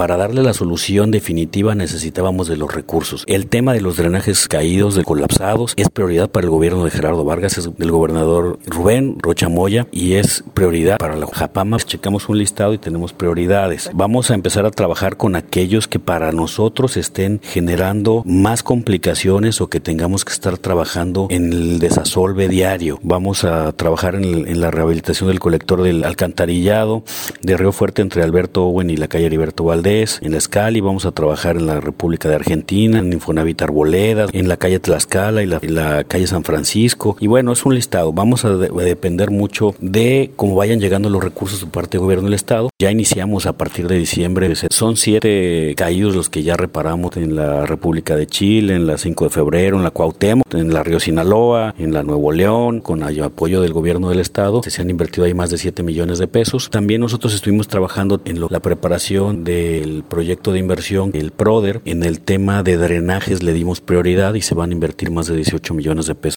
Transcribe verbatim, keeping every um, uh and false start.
Para darle la solución definitiva necesitábamos de los recursos. El tema de los drenajes caídos, de colapsados, es prioridad para el gobierno de Gerardo Vargas, es del gobernador Rubén Rocha Moya y es prioridad para la Japama. Checamos un listado y tenemos prioridades. Vamos a empezar a trabajar con aquellos que para nosotros estén generando más complicaciones o que tengamos que estar trabajando en el desasolve diario. Vamos a trabajar en, el, en la rehabilitación del colector del alcantarillado de Río Fuerte entre Alberto Owen y la calle Heriberto Valdés, en la Escali. Vamos a trabajar en la República de Argentina, en Infonavit Arboledas, en la calle Tlaxcala y la, en la calle San Francisco. Y bueno, es un listado. Vamos a, de, a depender mucho de cómo vayan llegando los recursos de parte del gobierno del estado. Ya iniciamos a partir de diciembre. Son siete caídos los que ya reparamos en la República de Chile, en la cinco de febrero, en la Cuauhtémoc, en la Río Sinaloa, en la Nuevo León, con el apoyo del gobierno del estado. Se han invertido ahí más de siete millones de pesos. También nosotros estuvimos trabajando en lo, la preparación del proyecto de inversión, el PRODER. En el tema de drenajes le dimos prioridad y se van a invertir más de dieciocho millones de pesos.